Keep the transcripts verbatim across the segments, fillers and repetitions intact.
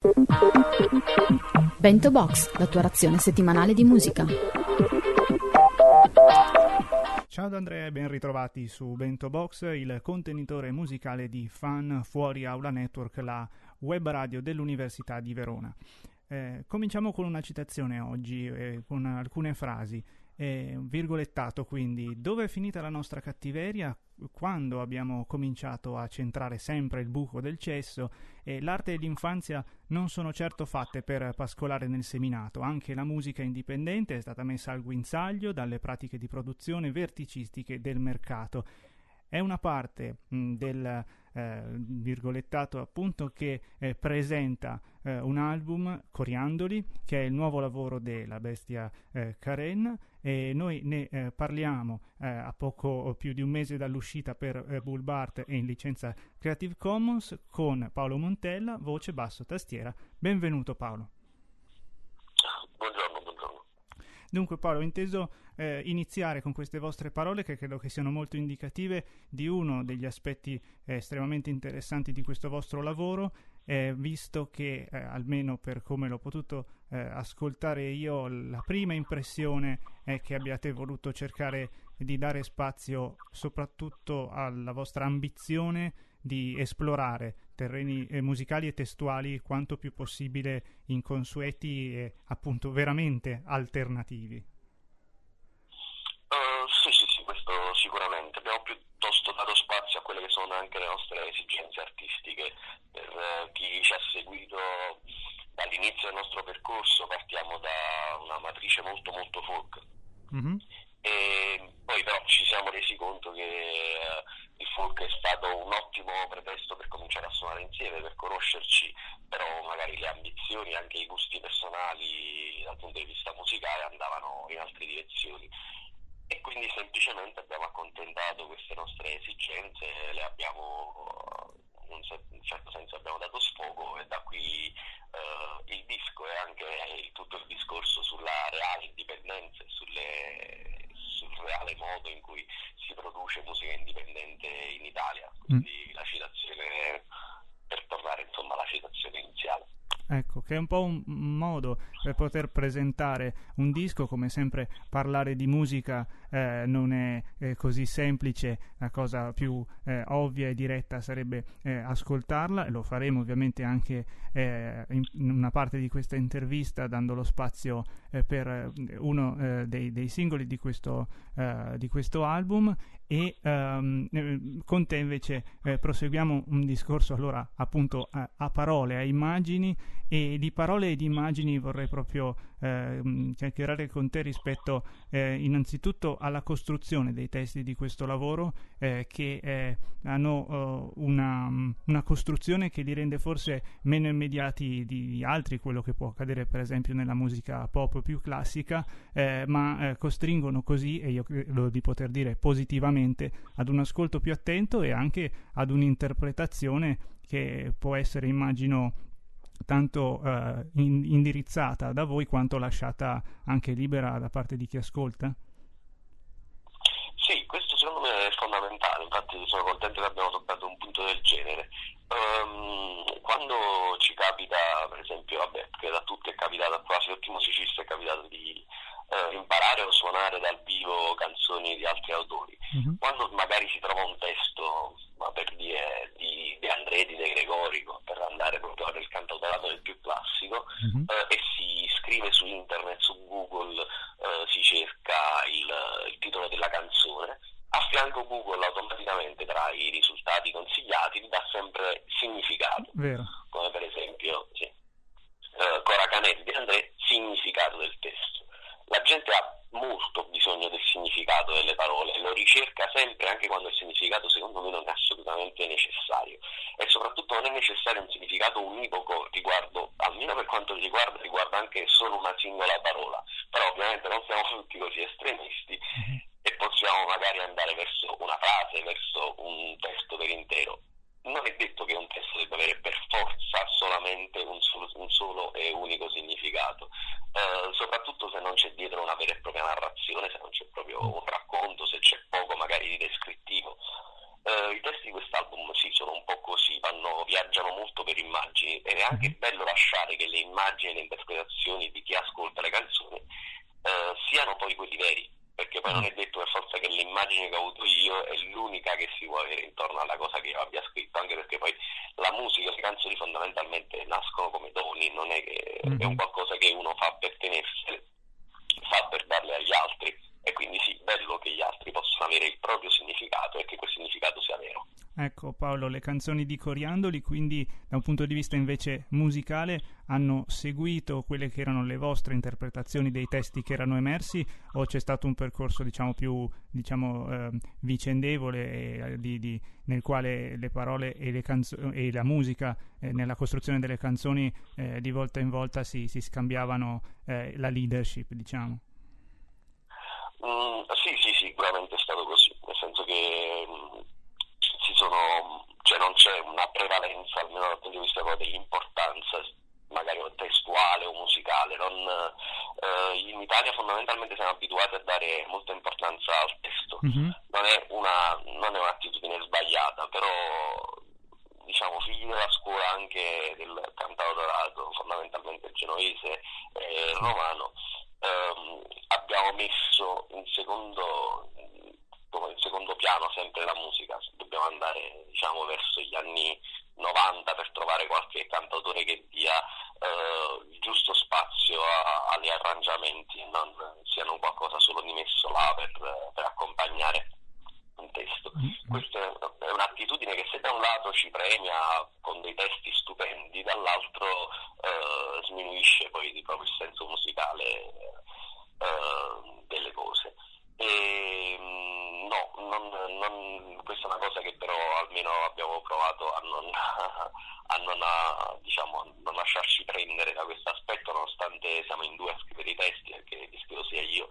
Bento Box, la tua razione settimanale di musica. Ciao da Andrea e ben ritrovati su Bento Box, il contenitore musicale di Fan Fuori Aula Network, la web radio dell'Università di Verona. Eh, cominciamo con una citazione oggi, eh, con alcune frasi. Eh, virgolettato quindi: dove è finita la nostra cattiveria? Quando abbiamo cominciato a centrare sempre il buco del cesso, e l'arte e l'infanzia non sono certo fatte per pascolare nel seminato. Anche la musica indipendente è stata messa al guinzaglio dalle pratiche di produzione verticistiche del mercato. È una parte mh, del eh, virgolettato appunto che eh, presenta eh, un album, Coriandoli, che è il nuovo lavoro della bestia eh, Karen, e noi ne eh, parliamo eh, a poco più di un mese dall'uscita per eh, Bullbart e in licenza Creative Commons, con Paolo Montella, voce, basso, tastiera. Benvenuto Paolo. Buongiorno, buongiorno. Dunque Paolo, ho inteso eh, iniziare con queste vostre parole, che credo che siano molto indicative di uno degli aspetti eh, estremamente interessanti di questo vostro lavoro, eh, visto che, eh, almeno per come l'ho potuto eh, ascoltare io, la prima impressione è che abbiate voluto cercare di dare spazio soprattutto alla vostra ambizione di esplorare terreni eh, musicali e testuali quanto più possibile inconsueti e appunto veramente alternativi. Uh, sì, sì, sì, questo sicuramente. Abbiamo piuttosto dato spazio a quelle che sono anche le nostre esigenze artistiche. Per uh, chi ci ha seguito dall'inizio del nostro percorso, partiamo da una matrice molto molto folk. Mm-hmm. E poi però ci siamo resi conto che uh, il folk è stato un ottimo pretesto per cominciare a suonare insieme, per conoscerci, però magari le ambizioni, anche i gusti personali dal punto di vista musicale andavano in altre direzioni, e quindi semplicemente abbiamo accontentato queste nostre esigenze, le abbiamo in un certo senso abbiamo dato sfogo, e da qui uh, il disco e anche il, tutto il discorso sulla reale indipendenza e sulle sul reale modo in cui si produce musica indipendente in Italia. Quindi mm. la citazione, per tornare insomma alla citazione iniziale. Ecco, che è un po' un modo per poter presentare un disco. Come sempre parlare di musica eh, non è eh, così semplice, la cosa più eh, ovvia e diretta sarebbe eh, ascoltarla, e lo faremo ovviamente anche eh, in una parte di questa intervista, dando lo spazio eh, per uno eh, dei, dei singoli di questo, eh, di questo album. E um, con te invece eh, proseguiamo un discorso allora appunto a, a parole, a immagini, e di parole e di immagini vorrei proprio eh, chiacchierare con te rispetto eh, innanzitutto alla costruzione dei testi di questo lavoro, eh, che eh, hanno uh, una, una costruzione che li rende forse meno immediati di altri, quello che può accadere per esempio nella musica pop più classica, eh, ma eh, costringono così, e io credo di poter dire positivamente, ad un ascolto più attento e anche ad un'interpretazione che può essere, immagino, tanto uh, in, indirizzata da voi quanto lasciata anche libera da parte di chi ascolta? Sì, questo secondo me è fondamentale, infatti sono contento che abbiamo toccato un punto del genere. Um, quando ci capita, per esempio, vabbè, che da tutti è capitato, a quasi tutti i musicisti è capitato di uh, imparare o suonare dal vivo canzoni di altri autori, mm-hmm. quando magari si trova un testo, ma per dire di De André, di De Gregorico, per andare proprio nel cantautorato del più classico, mm-hmm. uh, e si scrive su internet, su Google, uh, si cerca il, il titolo della canzone, a fianco Google automaticamente tra i risultati consigliati gli dà sempre significato. Vero. Come per esempio sì, uh, Cora Canelli, De André, significato del testo. La gente ha molto bisogno del significato delle parole, lo ricerca sempre, anche quando il significato secondo me non è assolutamente necessario, e soprattutto non è necessario un significato univoco riguardo, almeno per quanto riguarda, riguarda anche solo una singola parola, però ovviamente non siamo tutti così estremisti e possiamo magari andare verso una frase, verso un testo per intero. Non è detto che un testo debba avere per forza solamente un solo, un solo e unico significato, uh, soprattutto se non c'è dietro una vera e propria narrazione, se non c'è proprio un racconto, se c'è poco magari di descrittivo. Uh, I testi di quest'album sì, sono un po' così, vanno, viaggiano molto per immagini, ed è anche bello lasciare che le immagini e le interpretazioni di chi ascolta le canzoni uh, siano poi quelli veri, perché poi non è detto per forza che l'immagine che ho avuto io è l'unica che si può avere intorno alla cosa che io abbia scritto, anche perché poi la musica, le canzoni fondamentalmente nascono come doni, non è che mm-hmm. è un qualcosa che uno fa per tenersele, fa per darle agli altri, e quindi sì, bello che gli altri possano avere il proprio significato e che quel significato sia vero. Ecco Paolo, le canzoni di Coriandoli quindi da un punto di vista invece musicale hanno seguito quelle che erano le vostre interpretazioni dei testi che erano emersi, o c'è stato un percorso diciamo più diciamo eh, vicendevole eh, di, di, nel quale le parole e, le canzo- e la musica eh, nella costruzione delle canzoni eh, di volta in volta si, si scambiavano eh, la leadership, diciamo? Mm, sì, sì, sicuramente è stato così, nel senso che mh, ci sono, cioè non c'è una prevalenza, almeno dal punto di vista dell'importanza magari testuale o musicale. Non, eh, in Italia fondamentalmente siamo abituati a dare molta importanza al testo, mm-hmm. non è una non è un'attitudine sbagliata, però diciamo figli della scuola anche del cantautorato, fondamentalmente genovese e romano, ehm, abbiamo messo in secondo in secondo piano sempre la musica. Dobbiamo andare diciamo verso gli anni novanta per trovare qualche cantautore che dia eh, il giusto spazio a, agli arrangiamenti e non siano qualcosa solo di messo là per, per accompagnare un testo. Mm-hmm. Questa è un'attitudine che se da un lato ci premia con dei testi stupendi, dall'altro eh, sminuisce poi di proprio il senso musicale eh, delle cose. E no, non, non, questa è una cosa che però almeno abbiamo provato a non, a non a, diciamo, a non lasciarci prendere da questo aspetto, nonostante siamo in due a scrivere i testi, perché che scrivo sia io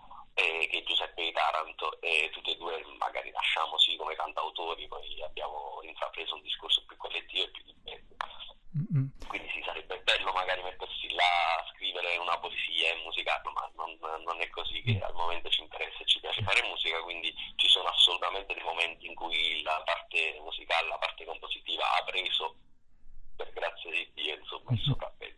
e che Giuseppe di Taranto, e tutti e due magari nasciamo sì come cantautori, poi abbiamo intrapreso un discorso più collettivo e più libero. Mm-hmm. Quindi sì, sarebbe bello magari mettersi là a scrivere una poesia e musicarlo, ma non, non è così che al momento ci interessa e ci piace fare musica, quindi ci sono assolutamente dei momenti in cui la parte musicale, la parte compositiva ha preso, per grazia di Dio, insomma, il sopravvento.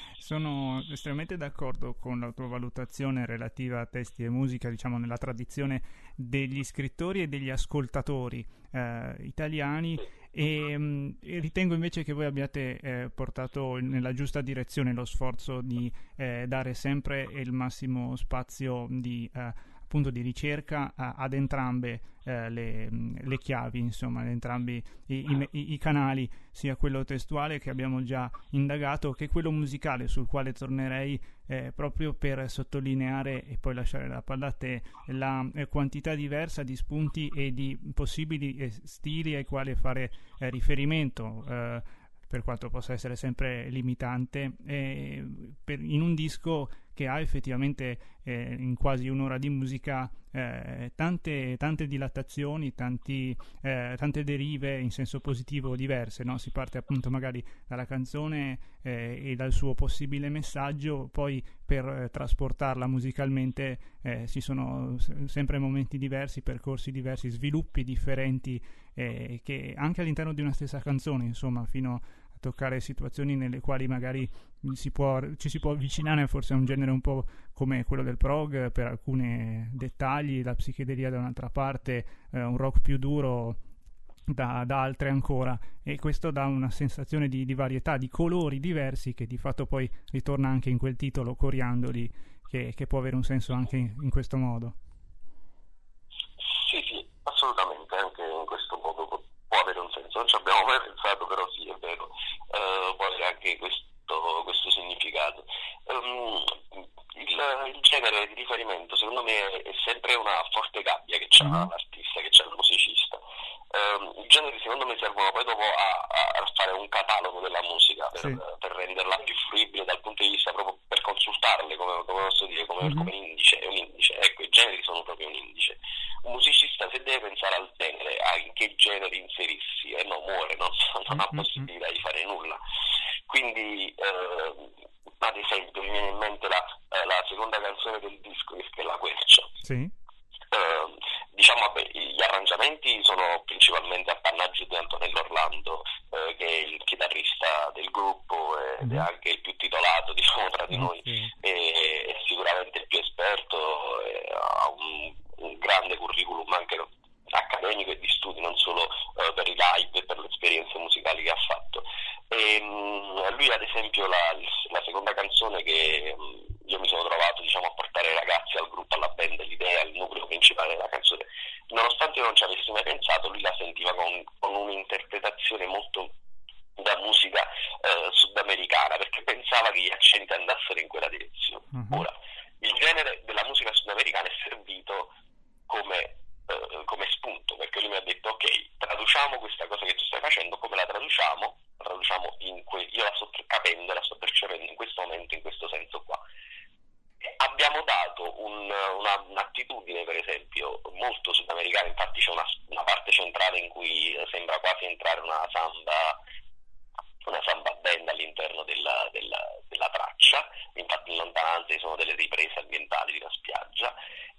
Sono estremamente d'accordo con la tua valutazione relativa a testi e musica, diciamo nella tradizione degli scrittori e degli ascoltatori eh, italiani, e, mh, e ritengo invece che voi abbiate eh, portato nella giusta direzione lo sforzo di eh, dare sempre il massimo spazio di eh, appunto di ricerca a, ad entrambe eh, le, le chiavi, insomma, ad entrambi i, i, i canali, sia quello testuale che abbiamo già indagato che quello musicale, sul quale tornerei eh, proprio per sottolineare e poi lasciare la palla a te la eh, quantità diversa di spunti e di possibili eh, stili ai quali fare eh, riferimento, eh, per quanto possa essere sempre limitante, eh, per, in un disco che ha effettivamente eh, in quasi un'ora di musica eh, tante, tante dilatazioni, tanti, eh, tante derive in senso positivo diverse, no? Si parte appunto magari dalla canzone eh, e dal suo possibile messaggio, poi per eh, trasportarla musicalmente eh, ci sono s- sempre momenti diversi, percorsi diversi, sviluppi differenti eh, che anche all'interno di una stessa canzone, insomma, fino a toccare situazioni nelle quali magari si può, ci si può avvicinare forse a un genere un po' come quello del prog per alcuni dettagli, la psichedelia da un'altra parte, eh, un rock più duro da, da altre ancora, e questo dà una sensazione di, di varietà, di colori diversi, che di fatto poi ritorna anche in quel titolo Coriandoli, che, che può avere un senso anche in, in questo modo. Sì, sì, assolutamente, anche in questo modo può, può avere un senso, non ci abbiamo mai pensato, però sì, è vero, uh, può avere anche questo, questo significato. Um, il, il genere di riferimento secondo me è sempre una forte gabbia che c'ha mm-hmm. l'artista, che c'ha il musicista. Um, I generi secondo me servono poi dopo a, a fare un catalogo della musica per, sì. per renderla più fruibile dal punto di vista proprio per consultarle, come, come posso dire, come, mm-hmm. come indice, è un indice. Ecco, i generi sono proprio un indice. Un musicista, se deve pensare al genere, a in che genere inserirsi, e eh no, muore, non, non ha possibilità di fare nulla. Quindi eh, ad esempio mi viene in mente la, eh, la seconda canzone del disco, che è La Quercia. Sì. Uh, diciamo vabbè, gli arrangiamenti sono principalmente appannaggio di Antonello Orlando, eh, che è il chitarrista del gruppo ed mm-hmm. è anche il più titolato, diciamo, tra di noi, okay. e, è sicuramente il più esperto, e ha un, un grande curriculum anche accademico e di studi, non solo uh, per i live e per le esperienze musicali che ha fatto. E, um, lui ad esempio la, la seconda canzone che um, io mi sono trovato, diciamo, a portare i ragazzi al gruppo, alla band, l'idea, il nucleo principale della canzone, nonostante io non ci avessi mai pensato, lui la sentiva con, con un'interpretazione molto da musica eh, sudamericana, perché pensava che gli accenti andassero in quella direzione. Uh-huh. Ora, il genere della musica sudamericana è servito come come spunto, perché lui mi ha detto ok, traduciamo questa cosa che tu stai facendo, come la traduciamo? La traduciamo in que- io la sto capendo, la sto percependo in questo momento, in questo senso qua. E abbiamo dato un, una, un'attitudine, per esempio, molto sudamericana, infatti c'è una, una parte centrale in cui sembra quasi entrare una samba una samba band all'interno della, della, della traccia, infatti in lontananza ci sono delle riprese ambientali di una spiaggia,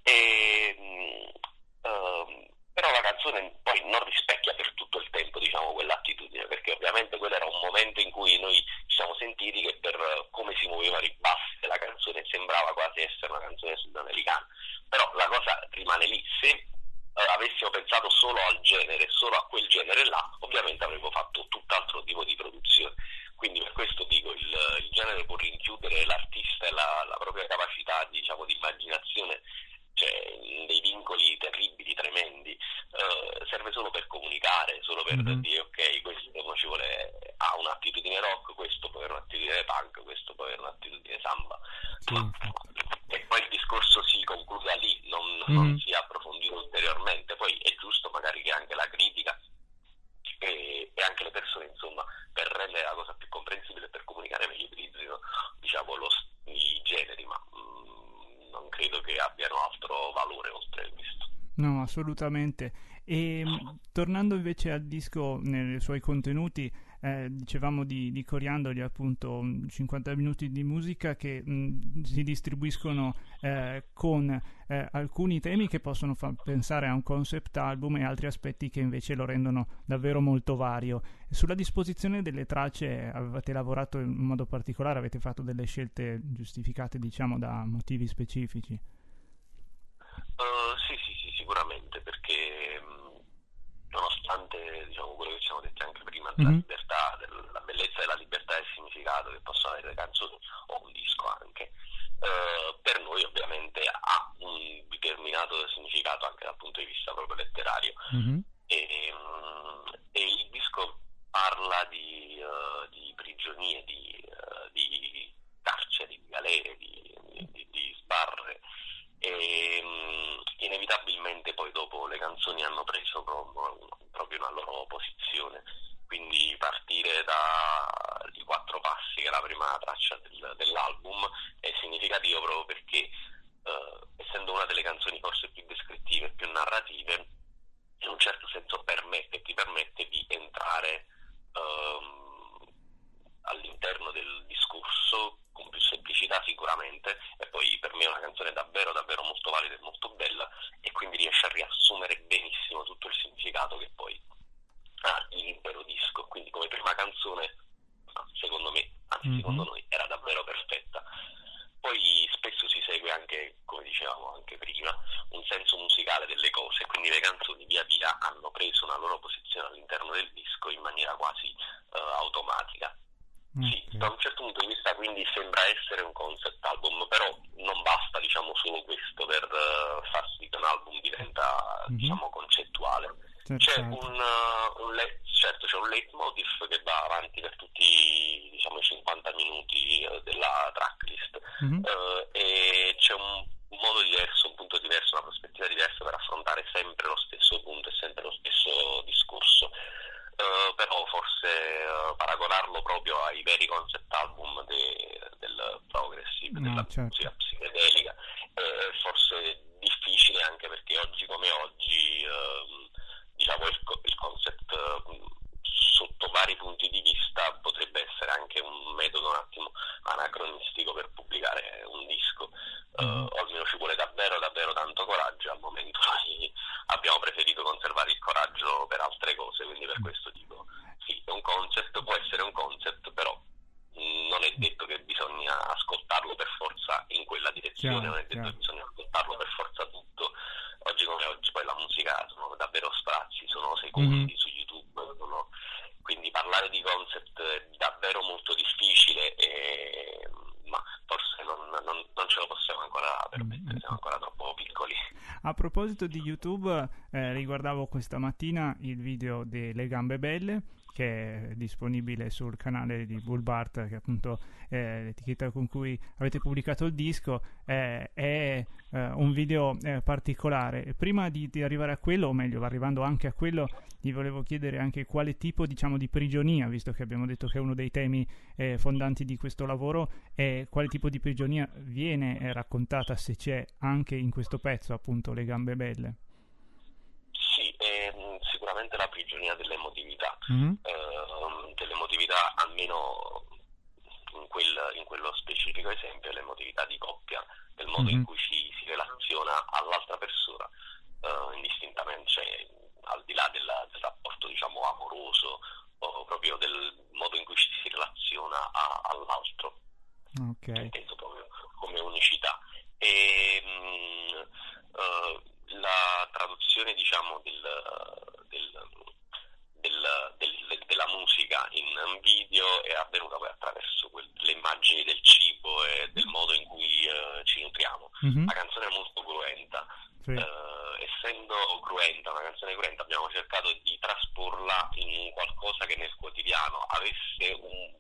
e Uh, però la canzone poi non rispecchia per tutto il tempo, diciamo, quell'attitudine, perché ovviamente quello era un momento in cui noi ci siamo sentiti che per uh, come si muovevano i bassi della canzone sembrava quasi essere una canzone sudamericana, però la cosa rimane lì. Se uh, avessimo pensato solo al genere, solo a quel genere là, ovviamente avremmo fatto tutt'altro tipo di produzione. Quindi per questo dico, il, il genere può rinchiudere l'artista e la, la propria capacità, diciamo, di immaginazione, cioè dei vincoli terribili, tremendi, uh, serve solo per comunicare, solo per mm-hmm. dire ok, questo ci vuole, ha un'attitudine rock, questo può avere un'attitudine punk, questo può avere un'attitudine samba, sì. Ma, e poi il discorso si conclude lì, non, mm-hmm. non si approfondisce ulteriormente. Poi è giusto magari che anche la critica e, e anche le persone, insomma, per rendere la cosa più comprensibile e per comunicare meglio, utilizzino, diciamo, lo, i generi, ma mh, non credo che abbiano altro valore oltre questo. No, assolutamente. E tornando invece al disco, nei suoi contenuti, eh, dicevamo di, di Coriandoli, appunto, cinquanta minuti di musica che mh, si distribuiscono eh, con eh, alcuni temi che possono far pensare a un concept album e altri aspetti che invece lo rendono davvero molto vario. Sulla disposizione delle tracce avete lavorato in modo particolare, avete fatto delle scelte giustificate, diciamo, da motivi specifici? Uh, sì, sì, sì, sicuramente, perché mh, nonostante, diciamo, quello che ci siamo detti anche prima, mm-hmm. la libertà, del, la bellezza della libertà e il significato che possono avere le canzoni o un disco anche, uh, per noi ovviamente ha un determinato significato anche dal punto di vista proprio letterario. Mm-hmm. E, mh, e il disco parla di, uh, di prigionie, di, uh, di carceri, di galere, di, di, di sbarre. E mh, inevitabilmente poi dopo le canzoni hanno preso proprio, proprio una loro posizione, quindi partire da I Quattro Passi, che è la prima traccia del, dell'album, è significativo proprio perché uh, essendo una delle canzoni forse più descrittive, più narrative, in un certo senso permette, ti permette di entrare um, all'interno del discorso con più semplicità sicuramente, e poi per me è una canzone davvero davvero molto valida e molto bella, e quindi riesce a riassumere benissimo tutto il significato che poi ha l'intero disco. Quindi come prima canzone, secondo me, anzi mm-hmm. secondo noi, era davvero perfetta. Poi spesso si segue anche, come dicevamo anche prima, un senso musicale delle cose, quindi le canzoni via via hanno preso una loro posizione all'interno del disco in maniera quasi uh, automatica. Sì, okay. Da un certo punto di vista quindi sembra essere un concept album, però non basta, diciamo, solo questo per uh, far sì che un album diventa, mm-hmm. diciamo, concettuale. Certo. C'è un, uh, un le- certo c'è un leitmotiv che va avanti per tutti, diciamo, i cinquanta minuti uh, della tracklist, mm-hmm. uh, e c'è un, un modo diverso, un punto diverso, una prospettiva diversa per affrontare sempre lo stesso punto e sempre lo stesso discorso. Uh, però forse uh, paragonarlo proprio ai veri concept album de, del progressive, no, della certo. musica psichedelica, è forse difficile, anche perché oggi come oggi uh, diciamo il, il concept uh, sotto vari punti di vista potrebbe essere anche un metodo un attimo anacronistico per pubblicare un disco, uh, mm. o almeno ci vuole davvero davvero tanto coraggio. Al momento noi abbiamo preferito conservare perfezione, chiaro, non è detto chiaro. che bisogna ascoltarlo per forza tutto. Oggi come oggi poi la musica sono davvero sprazzi, sono secondi Mhm. su YouTube, sono- quindi parlare di concept è davvero molto difficile, e- ma forse non, non- non ce lo possiamo ancora permettere, siamo ancora troppo piccoli. A proposito di YouTube, eh, riguardavo questa mattina il video delle Gambe Belle, che è disponibile sul canale di Bullbart, che è appunto eh, l'etichetta con cui avete pubblicato il disco. Eh, è eh, un video eh, particolare. Prima di, di arrivare a quello, o meglio, arrivando anche a quello, gli volevo chiedere anche quale tipo, diciamo, di prigionia, visto che abbiamo detto che è uno dei temi eh, fondanti di questo lavoro, e quale tipo di prigionia viene eh, raccontata, se c'è, anche in questo pezzo, appunto, Le Gambe Belle. Sì, ehm, sicuramente la prigionia dell'emotività, Mhm. ehm, dell'emotività almeno in, quel, in quello specifico esempio, l'emotività di coppia, del modo in Mhm. cui ci si relaziona all'altra persona, eh, indistintamente, cioè, al di là della- del rapporto, diciamo, amoroso, o proprio del modo in cui ci si relaziona a- all'altro, Ok. inteso proprio come unicità. E mh, eh, la traduzione, diciamo, del, del- del- del- della musica in video è avvenuta poi attraverso quel- le immagini del cibo e del modo in cui eh, ci nutriamo. Mhm. La canzone è molto cruenta. Sì. Eh, essendo cruenta, una canzone cruenta, abbiamo cercato di trasporla in un qualcosa che nel quotidiano avesse un,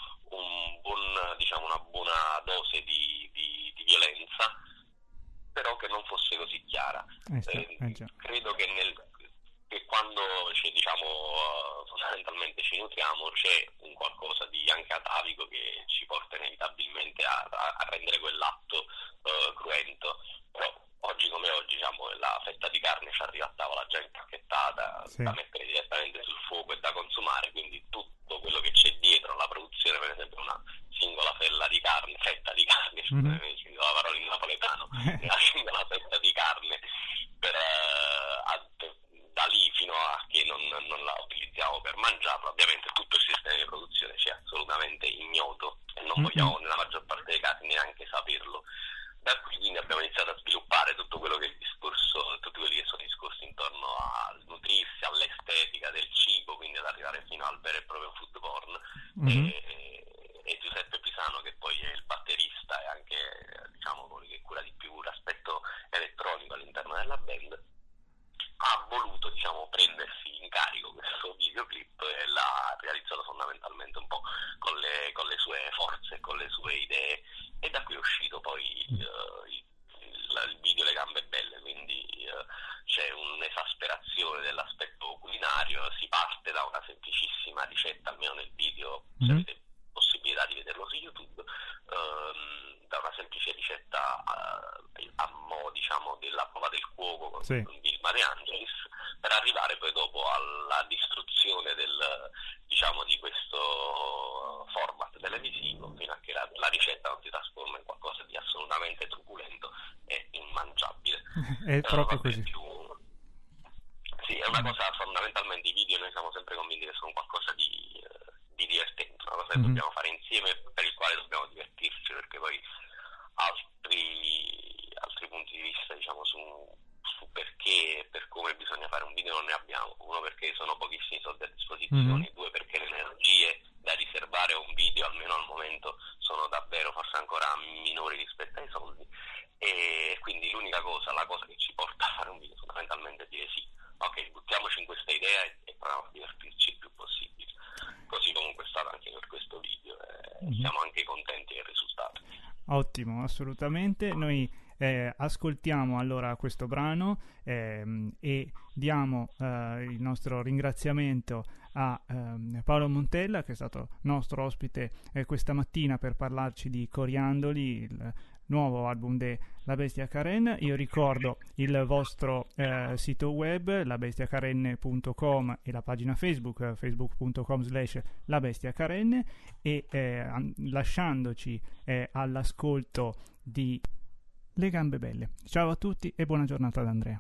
un buon, diciamo, una buona dose di, di- di violenza, però che non fosse così chiara. Eh, sta- Eh, eh, già. credo che, nel, che quando ci, diciamo, eh, fondamentalmente ci nutriamo, c'è un qualcosa di anche atavico che ci porta inevitabilmente a, a- a rendere quell'atto eh, cruento. Però oggi come oggi, diciamo, la fetta di carne ci arriva a tavola già impacchettata, Sì. da mettere direttamente sul fuoco e da consumare, quindi tutto quello che c'è dietro la produzione, per esempio una singola fella di carne, fetta di carne, Mhm. scusami, ci dico la parola in napoletano, una singola fetta di carne, per, eh, a- per- da lì fino a che non, non la utilizziamo per mangiarla, ovviamente tutto il sistema di produzione ci è assolutamente ignoto e non Mhm. vogliamo nella maggior parte dei casi neanche saperlo. Da qui quindi abbiamo iniziato a sviluppare tutto quello che è il discorso, tutti quelli che sono i discorsi intorno al nutrirsi, all'estetica del cibo, quindi ad arrivare fino al vero e proprio food porn. Mhm. E, e Giuseppe Pisano, che poi è il batterista e anche, diciamo, colui che cura di più l'aspetto elettronico all'interno della band, ha voluto, diciamo, prendersi in carico questo videoclip e l'ha realizzato fondamentalmente un po' con le, con le sue forze, con le sue idee, e da qui è uscito poi eh, il, il- il video Le Gambe Belle, quindi eh, c'è un'esasperazione dell'aspetto culinario, si parte da una semplicissima ricetta, almeno nel video, se Mhm. avete possibilità di vederlo su YouTube, ehm, da una semplice ricetta a, a mo', diciamo, della prova del cuoco con Sì. Vilma De Angelis, per arrivare poi dopo alla distruzione del, diciamo, di questo format televisivo, fino a che la, la ricetta non si trasforma in qualcosa di assolutamente truculento e immangiabile. È Eh, proprio vabbè, così. più- Sì, è una cosa, fondamentalmente i video noi siamo sempre convinti che sono qualcosa di, eh, di divertente, una cosa che Mhm. dobbiamo fare insieme, per il quale dobbiamo divertirci, perché poi altri, altri punti di vista, diciamo, su, su perché e per come bisogna fare un video non ne abbiamo. Uno, perché sono pochissimi soldi a disposizione, Mhm. due, perché le energie da riservare a un video, almeno al momento, sono davvero forse ancora minori rispetto ai soldi, e quindi l'unica cosa, la cosa che ci porta a fare un video fondamentalmente è dire sì, ok, buttiamoci in questa idea e, e proviamo a divertirci il più possibile. Così comunque è stato anche per questo video, e Mhm. siamo anche contenti del risultato. Ottimo, assolutamente. Noi eh, ascoltiamo allora questo brano ehm, e diamo eh, il nostro ringraziamento a ehm, Paolo Montella, che è stato nostro ospite eh, questa mattina per parlarci di Coriandoli, il nuovo album della Bestia Karen. Io ricordo il vostro eh, sito web, labestiakaren punto com, e la pagina Facebook, eh, facebook punto com slash labestiakaren, e eh, an- lasciandoci eh, all'ascolto di Le Gambe Belle. Ciao a tutti e buona giornata da Andrea.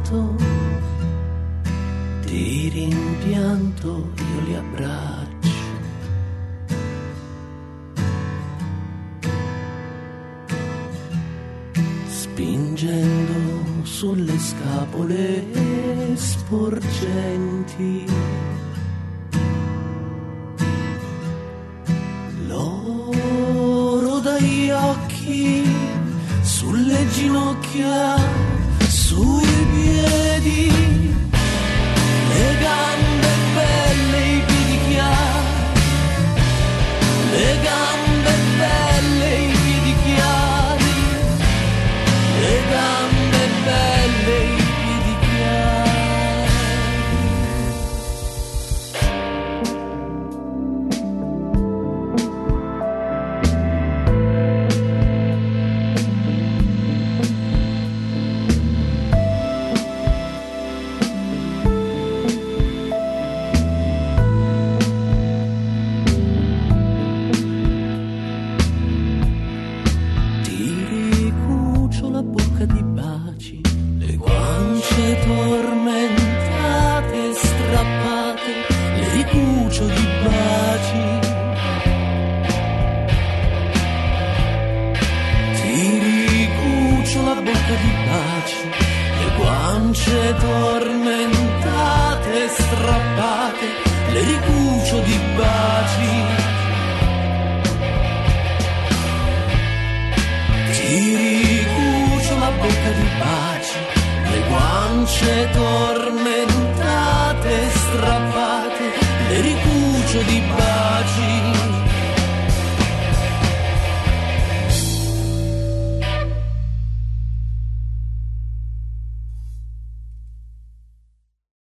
pianto, di rimpianto io li abbraccio. Spingendo sulle scapole sporgenti l'oro dagli occhi, sulle ginocchia, sui piedi, le gambe belle, i piedi chiari, le gambe belle, i piedi chiari, le gambe belle, i piedi chiari. Tormentate, strappate, le ricucio di baci. Ti ricucio la bocca di baci, le guance tormentate, strappate, le ricucio di baci. Ti ricucio la bocca di baci, le guance tormentate, strappate, le ricucio di baci.